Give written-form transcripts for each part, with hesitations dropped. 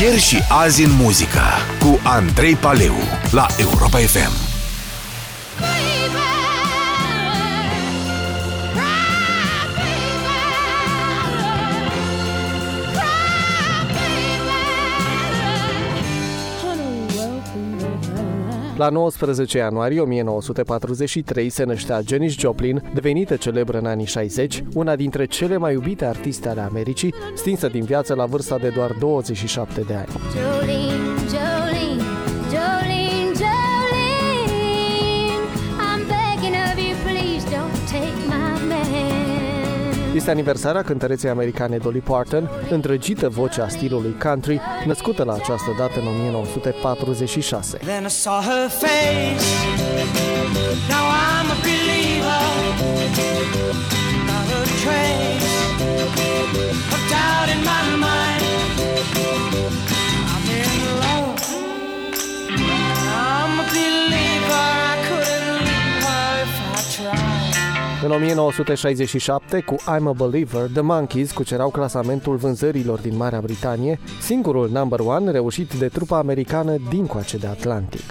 Ieri și azi în muzică cu Andrei Paleu la Europa FM. La 19 ianuarie 1943 se năștea Janis Joplin, devenită celebră în anii 60, una dintre cele mai iubite artiste ale Americii, stinsă din viață la vârsta de doar 27 de ani. Jolene, Jolene, Jolene, Jolene, I'm begging of you, please don't take my man. Este aniversarea cântăreței americane Dolly Parton, îndrăgită vocea stilului country, născută la această dată în 1946. Then I saw her face. Now I'm a believer. Not a trace of doubt in my mind. I'm in love. I'm a believer. I couldn't leave her if I tried. În 1967, cu I'm a Believer, The Monkees cucereau clasamentul vânzărilor din Marea Britanie, singurul number one reușit de trupa americană dincoace de Atlantic.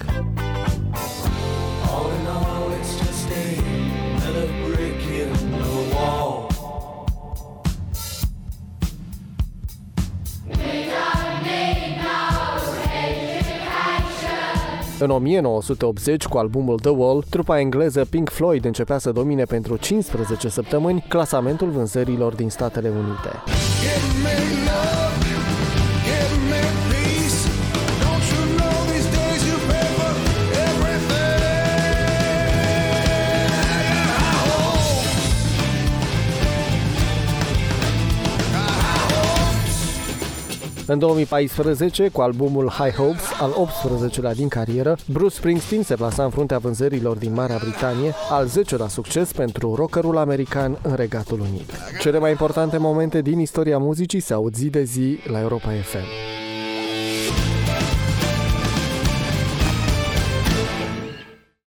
În 1980, cu albumul The Wall, trupa engleză Pink Floyd începea să domine pentru 15 săptămâni clasamentul vânzărilor din Statele Unite. În 2014, cu albumul High Hopes, al 18-lea din carieră, Bruce Springsteen se plasa în fruntea vânzărilor din Marea Britanie, al 10-lea succes pentru rockerul american în Regatul Unit. Cele mai importante momente din istoria muzicii se aud zi de zi la Europa FM.